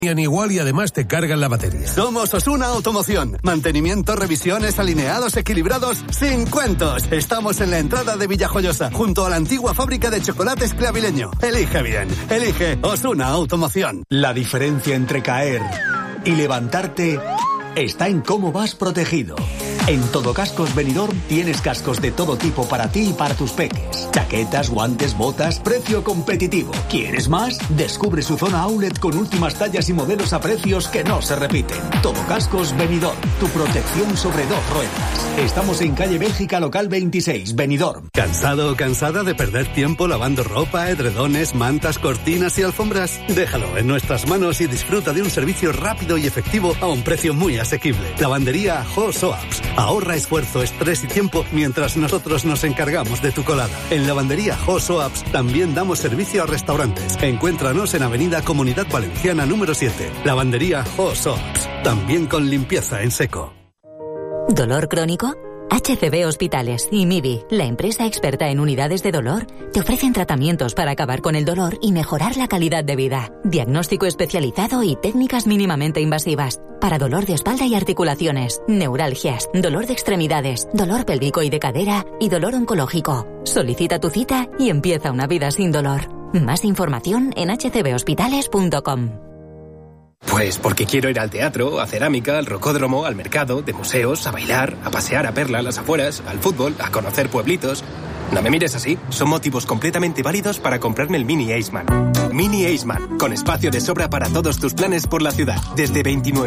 igual y además te cargan la batería. Somos Osuna Automoción. Mantenimiento, revisiones, alineados, equilibrados, sin cuentos. Estamos en la entrada de Villajoyosa, junto a la antigua fábrica de chocolates Clavileño. Elige bien. Elige Osuna Automoción. La diferencia entre caer y levantarte está en cómo vas protegido. En Todo Cascos Benidorm tienes cascos de todo tipo para ti y para tus peques. Chaquetas, guantes, botas, precio competitivo. ¿Quieres más? Descubre su zona outlet con últimas tallas y modelos a precios que no se repiten. Todo Cascos Benidorm, tu protección sobre dos ruedas. Estamos en calle Bélgica, local 26, Benidorm. ¿Cansado o cansada de perder tiempo lavando ropa, edredones, mantas, cortinas y alfombras? Déjalo en nuestras manos y disfruta de un servicio rápido y efectivo a un precio muy asequible. Lavandería Hosoaps. Ahorra esfuerzo, estrés y tiempo mientras nosotros nos encargamos de tu colada. En Lavandería Hosoaps también damos servicio a restaurantes. Encuéntranos en Avenida Comunidad Valenciana número 7. Lavandería Hosoaps. También con limpieza en seco. ¿Dolor crónico? HCB Hospitales y MIBI, la empresa experta en unidades de dolor, te ofrecen tratamientos para acabar con el dolor y mejorar la calidad de vida. Diagnóstico especializado y técnicas mínimamente invasivas. Para dolor de espalda y articulaciones, neuralgias, dolor de extremidades, dolor pélvico y de cadera y dolor oncológico. Solicita tu cita y empieza una vida sin dolor. Más información en hcbhospitales.com. Pues porque quiero ir al teatro, a cerámica, al rocódromo, al mercado, de museos, a bailar, a pasear a Perla, a las afueras, al fútbol, a conocer pueblitos. No me mires así, son motivos completamente válidos para comprarme el Mini Aceman. Mini Aceman, con espacio de sobra para todos tus planes por la ciudad, desde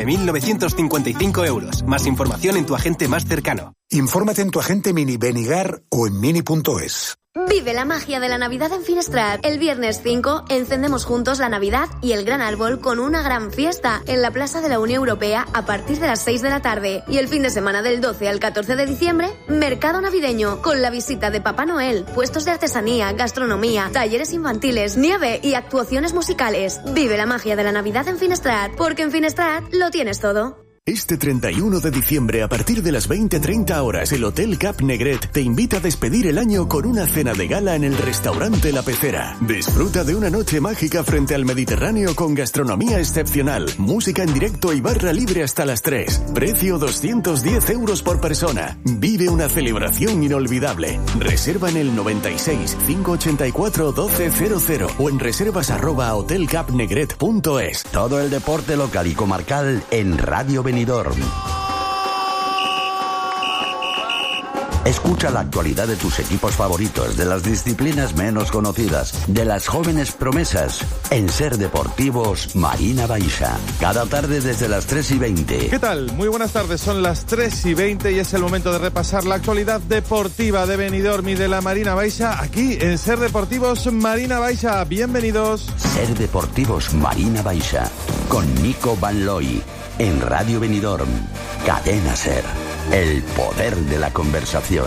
29.955 euros. Más información en tu agente más cercano. Infórmate en tu agente Mini Benigar o en mini.es. Vive la magia de la Navidad en Finestrat. El viernes 5 encendemos juntos la Navidad y el gran árbol con una gran fiesta en la Plaza de la Unión Europea a partir de las 6 de la tarde. Y el fin de semana del 12 al 14 de diciembre, mercado navideño con la visita de Papá Noel, puestos de artesanía, gastronomía, talleres infantiles, nieve y actuaciones musicales. Vive la magia de la Navidad en Finestrat, porque en Finestrat lo tienes todo. Este 31 de diciembre, a partir de las 20:30 horas, el Hotel Cap Negret te invita a despedir el año con una cena de gala en el restaurante La Pecera. Disfruta de una noche mágica frente al Mediterráneo con gastronomía excepcional, música en directo y barra libre hasta las 3. Precio 210 euros por persona. Vive una celebración inolvidable. Reserva en el 96 584 1200 o en reservas@hotelcapnegret.es. Todo el deporte local y comarcal en Radio Benidorm. Escucha la actualidad de tus equipos favoritos, de las disciplinas menos conocidas, de las jóvenes promesas, en Ser Deportivos Marina Baixa. Cada tarde desde las 3:20. ¿Qué tal? Muy buenas tardes, son las 3:20 y es el momento de repasar la actualidad deportiva de Benidorm y de la Marina Baixa, aquí en Ser Deportivos Marina Baixa. Bienvenidos. Ser Deportivos Marina Baixa, con Nico Van Looy, en Radio Benidorm, Cadena Ser, el poder de la conversación.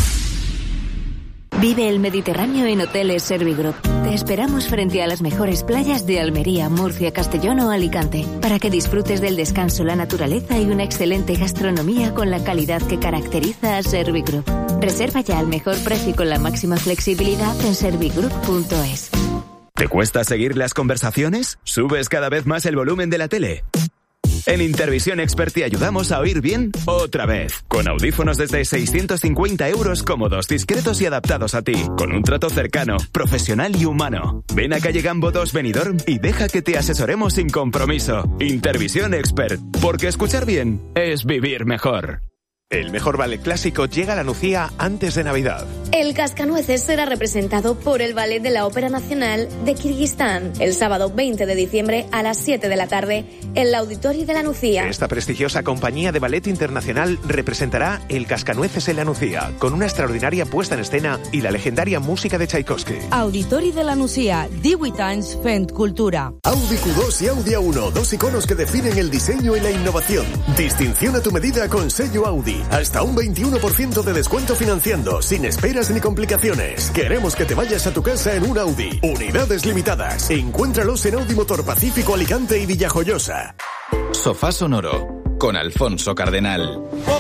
Vive el Mediterráneo en Hoteles Servigroup. Te esperamos frente a las mejores playas de Almería, Murcia, Castellón o Alicante, para que disfrutes del descanso, la naturaleza y una excelente gastronomía con la calidad que caracteriza a Servigroup. Reserva ya al mejor precio y con la máxima flexibilidad en servigroup.es. ¿Te cuesta seguir las conversaciones? ¿Subes cada vez más el volumen de la tele? En Intervisión Expert te ayudamos a oír bien otra vez. Con audífonos desde 650 euros cómodos, discretos y adaptados a ti. Con un trato cercano, profesional y humano. Ven a calle Gambo 2 Benidorm y deja que te asesoremos sin compromiso. Intervisión Expert, porque escuchar bien es vivir mejor. El mejor ballet clásico llega a la Nucía antes de Navidad. El Cascanueces será representado por el Ballet de la Ópera Nacional de Kirguistán el sábado 20 de diciembre a las 7 de la tarde en el Auditorio de la Nucía. Esta prestigiosa compañía de ballet internacional representará el Cascanueces en la Nucía con una extraordinaria puesta en escena y la legendaria música de Tchaikovsky. Auditori de la Nucía, 18 anys fent cultura. Audi Q2 y Audi A1, dos iconos que definen el diseño y la innovación. Distinción a tu medida con sello Audi. Hasta un 21% de descuento financiando, sin esperas ni complicaciones. Queremos que te vayas a tu casa en un Audi. Unidades limitadas. Encuéntralos en Audi Motor Pacífico, Alicante y Villajoyosa. Sofá Sonoro, con Alfonso Cardenal.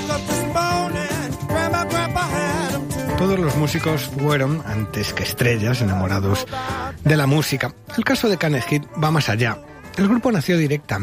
Todos los músicos fueron, antes que estrellas, enamorados de la música. El caso de Kenneth Heath va más allá. El grupo nació directamente